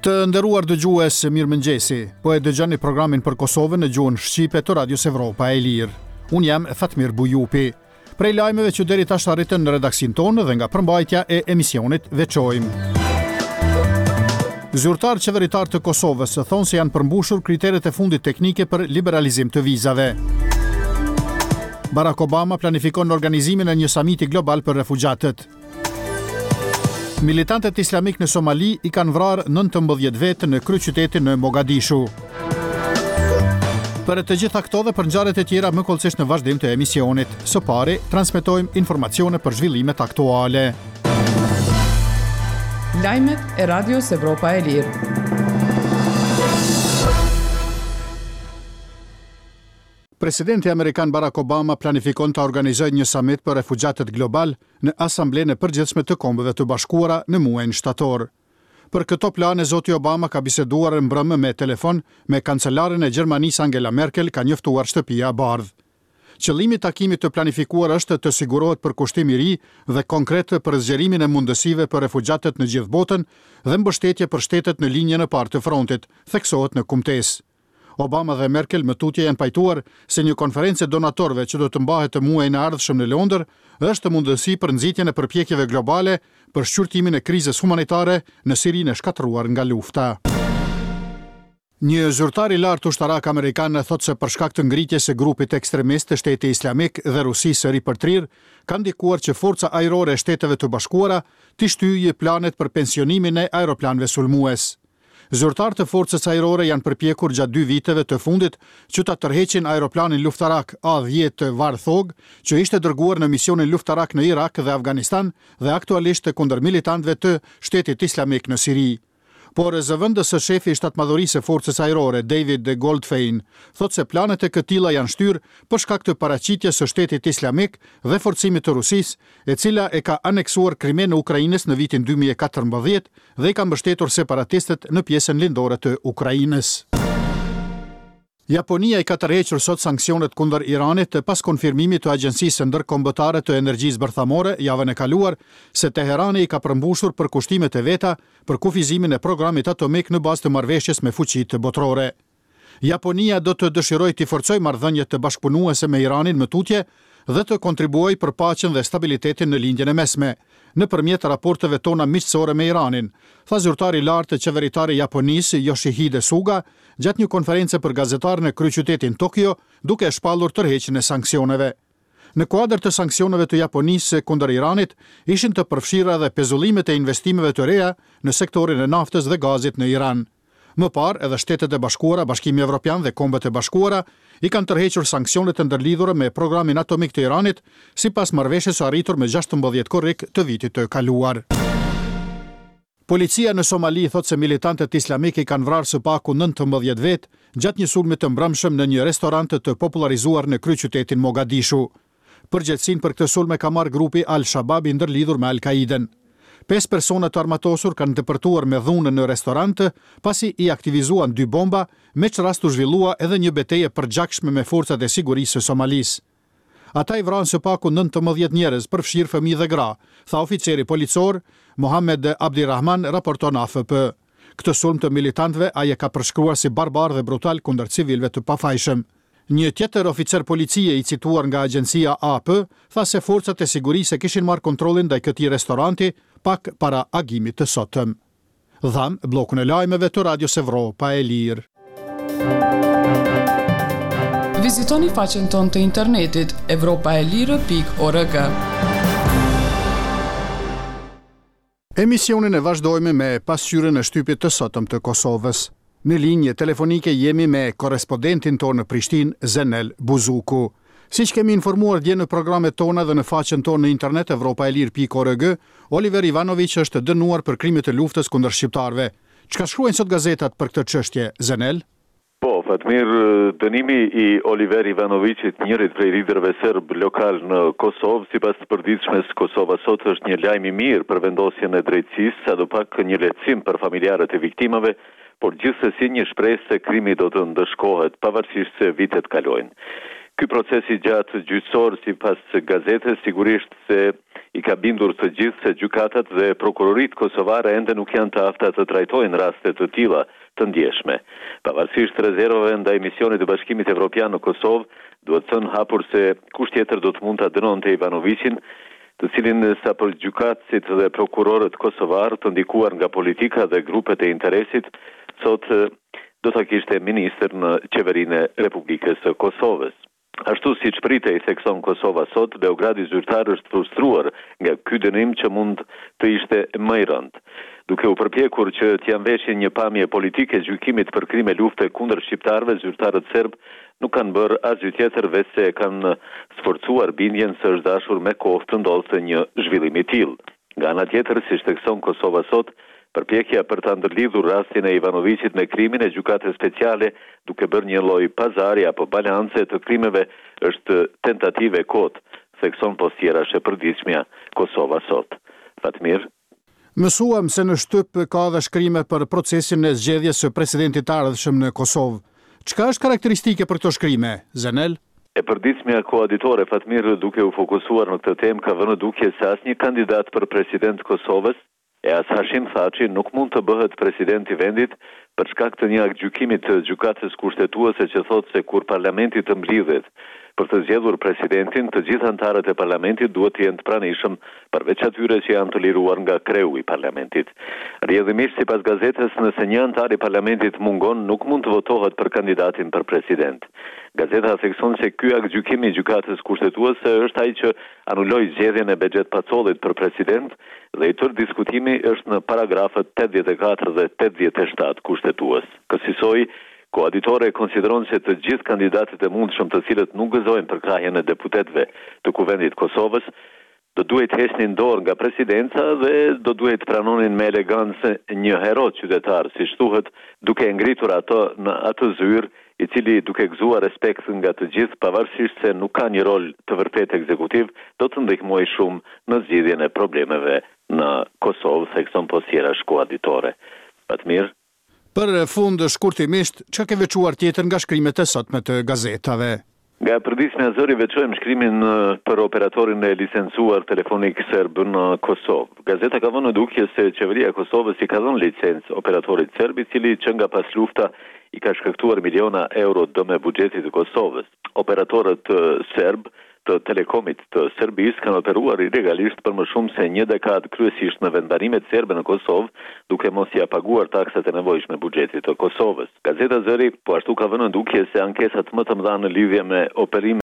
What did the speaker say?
Të nderuar dëgjues, mirëmëngjesi. Po e dëgjoni programin për Kosovën në gjuhën shqipe të Radios Evropa e Lirë. Unë jam Fatmir Bujupi. Prej lajmeve që deri tash arritën në redaksin tonë dhe nga përmbajtja e emisionit veçojmë. Zyrtar qeveritar të Kosovës thonë se janë përmbushur kriteret e fundit teknike për liberalizim të vizave. Barack Obama planifikon organizimin e një samiti global për refugjatët. Militantët islamik në Somali i kanë vrarë 19 vetë në kryeqytetin në Mogadishu. Për të gjitha këto dhe për ngjarjet e tjera më kollësisht në vazhdim të emisionit. Së pari, transmetojmë informacione për zhvillimet aktuale. Lajmet e Radios Evropa e Lirë. Presidenti Amerikan Barack Obama planifikon të organizojë një samit për refugjatët global në Asamblenë e Përgjithshme të Kombeve të Bashkuara në muajin shtator. Për këto plane, zoti Obama ka biseduar mbrëmë me telefon me kancelaren e Gjermanisë Angela Merkel, ka njoftuar shtëpia e bardhë. Qëllimi i takimit të planifikuar është të sigurohet përkushtim i ri dhe konkret për zgjerimin e mundësive për refugjatët në gjithë botën dhe mbështetje për shtetet në linjën e parë të frontit, theksohet në kumtesë. Obama dhe Merkel më tutje janë pajtuar se një konferencë donatorëve që do të mbahet të muajin e ardhshëm në Londër është mundësi për nxitjen e përpjekjeve globale për shqyrtimin e krizës humanitare në Sirinë e shkatëruar nga lufta. Një zyrtar i lartë ushtarak amerikan thotë se për shkak të ngritjes së grupit ekstremist të Shtetit Islamik dhe Rusisë së ripërtrirë, ka ndikuar që forca ajrore e Shteteve të Bashkuara të shtyjë planet për pensionimin e aeroplanëve sulmues. Zyrtarët e forcës ajrore janë përpjekur gjatë 2 viteve të fundit që ta tërheqin aeroplanin luftarak A-10 të Varthog, që ishte dërguar në misionin luftarak në Irak dhe Afganistan dhe aktualisht kundër militantëve të Shtetit Islamik në Siri. Por zëvendës së shefi i shtatmadhurisë së forcës ajrore, David Goldfein, thotë se planet e këtilla janë shtyrë për shkak të paraqitjes së Shtetit Islamik dhe forcimit të Rusisë, e cila e ka aneksuar Krimen në Ukrainës në vitin 2014 dhe i ka mbështetur separatistët në pjesën lindore të Ukrainës. Japonia i ka tërhequr sot sanksionet kundër Iranit pas konfirmimit të Agjencisë Ndërkombëtare të Energjisë Bërthamore javën e kaluar se Teherani i ka përmbushur përkushtimet e veta për kufizimin e programit atomik në bazë të marrëveshjes me fuqitë botërore. Japonia do të dëshirojë të forcojë marrëdhëniet të bashkëpunuese me Iranin më tutje dhe të kontribuojë për paqen dhe stabilitetin në lindjen e mesme, nëpërmjet raporteve tona miqësore me Iranin, tha zyrtari i lartë qeveritari i Japonisë Yoshihide Suga gjatë një konferencë për gazetarë në kryeqytetin Tokyo, duke shpallur tërheqjen e sanksioneve. Në kuadër të sanksioneve të Japonisë kundër Iranit, ishin të përfshira edhe pezullimet e investimeve të reja në sektorin e naftës dhe gazit në Iran. Më parë, edhe Shtetet e Bashkuara, Bashkimi Evropian dhe Kombet e Bashkuara i kanë tërhequr sanksionet e ndërlidhura me programin atomik të Iranit, sipas marrëveshjes së arritur me 16 korrik të vitit të kaluar. Policia në Somali thotë se militantët islamik i kanë vrarë së paku 19 vetë gjatë një sulmi të mbrëmshëm në një restorant të popularizuar në kryeqytetin Mogadishu. Përgjegjësinë për këtë sulm e ka marrë grupi Al-Shabaab i ndërlidhur me Al-Qaiden. 5 persona të armatosur kanë depërtuar me dhunë në restorant, pasi i aktivizuan 2 bomba, me që rast u zhvillua edhe një betejë përgjakshme me forcat e sigurisë së Somalisë. Ata i vranë së paku 19 njerëz, përfshirë fëmijë dhe gra, tha oficeri policor Mohamed Abdirahman, raporton AFP. Këtë sulm të militantëve ai e ka përshkruar si barbar dhe brutal kundër civilëve të pafajshëm. Një tjetër oficer policie i cituar nga agjencia AP tha se forcat e sigurisë kishin marrë kontrollin ndaj këtij restoranti pak para agimit të sotëm. Dham bllokun e lajmeve të Radios Evropa e Lirë. Vizitoni faqen tonë të internetit evropaelire.org. Emisionin e vazhdojmë me pasqyrën e shtypit të sotëm të Kosovës. Në linje telefonike jemi me korrespondentin tonë në Prishtinë, Zenel Buzuku. Siç kemi informuar dje në programet tona dhe në faqen tonë në internet evropaelir.org, Oliver Ivanović është dënuar për krimet e luftës kundër shqiptarëve. Çka shkruajnë sot gazetat për këtë çështje, Zenel? Po, Fatmir, dënimi i Oliver Ivanovićit, njërit prej liderëve serb lokal në Kosovë, sipas të përditshmes Kosova sot është një lajm i mirë për vendosjen e drejtësisë, sadopak një lehtësim për familjarët e viktimave, por gjithsesi një shpresë se krimi do të ndëshkohet pavarësisht se vitet kalojnë. Ky proces i gjatë gjyqësor sipas gazetës sigurisht se i ka bindur të gjithë se gjykatat dhe prokurorit kosovare ende nuk janë të afta të trajtojnë raste të tilla të ndjeshme. Pavarësisht rezervave ndaj misionit të Bashkimit Evropian në Kosovë, duhet thënë hapur se kush tjetër do të mund ta dënonte Ivanovicin, të cilin sa për gjykatësit dhe prokurorët kosovar të ndikuar nga politika dhe grupet e interesit, sot do ta kishte ministër në qeverinë e Republikës së Kosovës. Ashtu siç pritej thekson Kosova sot, Beogradi zyrtar është frustruar nga ky dënim që mund të ishte më i rëndë. Duke u përpjekur që t'janë veshje një pamje politike gjykimit për krime lufte kundër shqiptarëve, zyrtarët serb nuk kanë bërë asgjë tjetër veç se kanë sforcuar bindjen se është dashur me kohë të ndodhte një zhvillim i tillë. Nga ana tjetër, siç thekson Kosova sot, përpjekja për ta ndërlidhur rastin e Ivanovicit me krimin e gjykatës speciale duke bërë një lloj pazari apo balance të krimeve është tentative kot, thekson postjerash e përditshmja Kosova sot. Fatmir. Mësuam se në shtyp ka dhe shkrime për procesin e zgjedhjes së presidentit të ardhshëm në Kosovë. Çka është karakteristike për këto shkrime, Zenel? E përditshmja koaditore Fatmir, duke u fokusuar në këtë temë, ka vënë dukje se asnjë kandidat për president të Kosovës e as Hashim Thaçi nuk mund të bëhet president i vendit për shkak të një gjykimi të gjykatës kushtetuese që thotë se kur parlamenti të mblidhet për të zgjedhur presidentin, të gjithë anëtarët e parlamentit duhet të jenë të pranishëm, përveç atyre që janë të liruar nga kreu i parlamentit. Rrjedhimisht sipas gazetës, nëse një antar i parlamentit mungon, nuk mund të votohet për kandidatin për president. Gazeta thekson se ky akt gjykimi i gjykatës kushtetuese është ai që anuloi zgjedhjen e Bexhet Pacollit për president dhe i tërë diskutimi është në paragrafët 84 dhe 87 kushtetues. Kësaj koaditore konsideron se të gjithë kandidatët e mundshëm të cilët nuk gëzojnë për krahjen e deputetëve të Kuvendit Kosovës do duhet heqnin dorë nga presidenca dhe do duhet pranonin me elegancë një hero qytetar, siç thuhet, duke ngritur ato në atë zyrë i cili duke gëzuar respekt nga të gjithë, pavarësisht se nuk ka një rol të vërtet ekzekutiv, do të ndihmojë shumë në zgjidhjen e problemeve në Kosovë, thekson postjerash koaditore. Fatmir. Për fund shkurtimisht, çka ke veçuar tjetër nga shkrimet e sotme të gazetave? Nga përditshmja zëri veçojmë shkrimin për operatorin e licencuar telefonik serb në Kosovë. Gazeta ka vënë dukje se qeveria e Kosovës i ka dhënë licencë operatorit serb, i cili që nga pas lufta i ka shkaktuar miliona euro dëm e buxhetit të Kosovës. Operatorët serb të telekomit të Serbisë kanë operuar ilegalisht për më shumë se një dekadë, kryesisht në vendbanimet serbe në Kosovë, duke mos ia paguar taksat e nevojshme buxhetit të Kosovës. Gazeta Zëri po ashtu ka vënë dukje se ankesat më të mëdha në lidhje me operimin